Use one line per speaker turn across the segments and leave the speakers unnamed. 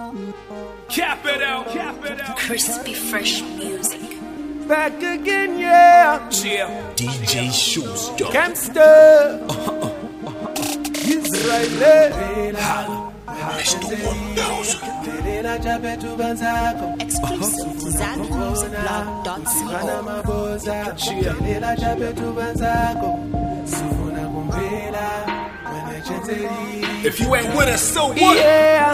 Cap it out, cap it out.
Crispy fresh music.
Back again, yeah.
Yeah.
DJ Showstopper.
Gangster. Israeli.
Mr. 1000.
Exclusive to ZambianMusicBlog.co.
If you ain't with us, so what?
Yeah.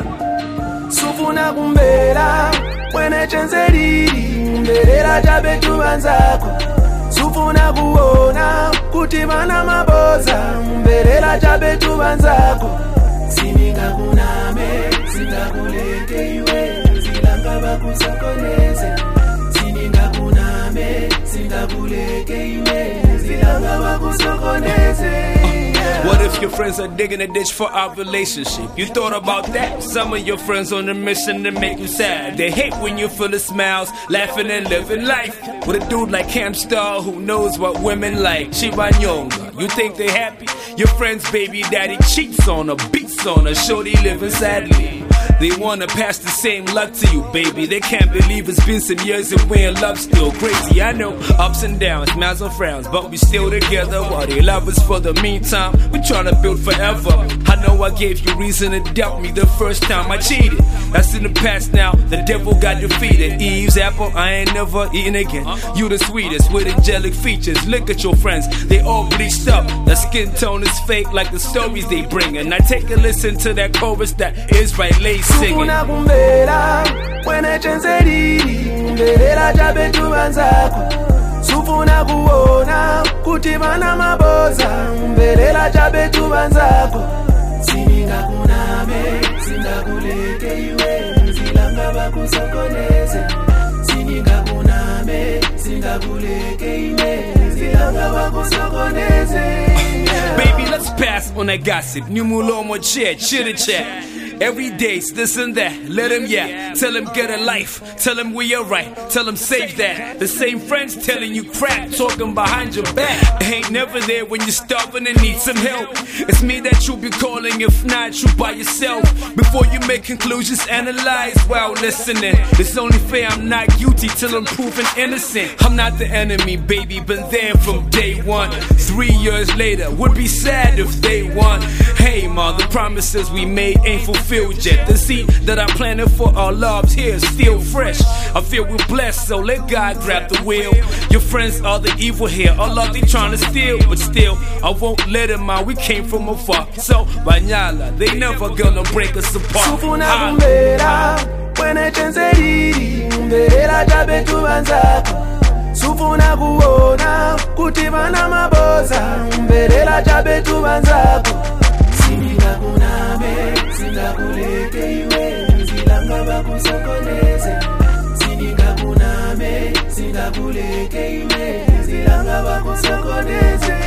Sufuna kumbela wena chenzelili mbelela chabe tubanzako. Sufuna kuona kuti bana maboza mbelela chabe tubanzako. Sininga kuname singakuleke iwe zilanga bakusokoneze. Sininga kuname singakuleke iwe zilanga bakusokoneze.
What if your friends are digging a ditch for our relationship? You thought about that? Some of your friends on a mission to make you sad. They hate when you're full of smiles, laughing and living life. With a dude like Camstar who knows what women like. Chibanyonga, you think they happy? Your friend's baby daddy cheats on her, beats on her, shorty living sadly. They wanna pass the same luck to you, baby. They can't believe it's been some years and we're in love still. Crazy, I know, ups and downs, smiles and frowns, but we still together. While they love us for the meantime, we tryna build forever. I know I gave you reason to doubt me the first time I cheated. That's in the past now, the devil got defeated. Eve's apple, I ain't never eating again. You the sweetest with angelic features. Look at your friends, they all bleached up. The skin tone is fake like the stories they bring. And I take a listen to that chorus that Israeli singing.
Sufuna kumbela wena chenzelili mbelela chabe tubanzako. Sufuna kuona kuti bana maboza mbelela chabe tubanzako. Sininga kuname singakuleke iwe zilanga bakusokoneze. Sininga kuname singakuleke iwe zilanga bakusokoneze.
Baby, let's pass on that gossip. New mulomo chat, chitter chat. Every day's this and that. Let him tell him get a life. Tell him we are right. Tell him save that. The same friends telling you crap, talking behind your back. Ain't never there when you're starving and need some help. It's me that you be calling, if not you by yourself. Before you make conclusions, analyze while listening. It's only fair I'm not guilty till I'm proven innocent. I'm not the enemy, baby, been there from day one. 3 years later, would be sad if they won. Hey ma, the promises we made ain't fulfilled yet. The seed that I planted for our loves here is still fresh. I feel we're blessed, so let God grab the wheel. Your friends are the evil here, all love they trying to steal. But still, I won't let them out, we came from afar. So, Banyala, they never gonna break us apart.
Sufuna kumbela wena chenzelili mbelela chabe tubanzako. Sufuna kuona kuti bana maboza mbelela chabe tubanzako. Sininga kuname singakuleke iwe zilanga bakusokoneze. Sininga kuname singakuleke iwe zilanga bakusokoneze.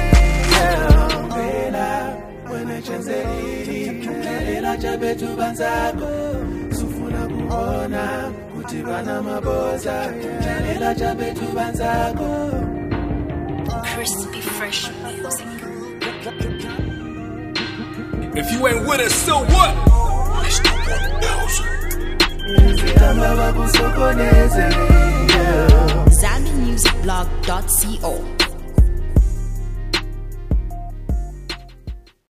Mbela wena chenzelili mbelela chabe tubanzako. Sufuna kuona kuti bana maboza mbelela chabe tubanzako.
Crispy fresh music.
If you ain't with us, so what?
Mr. 1000.
ZambianMusicBlog.co.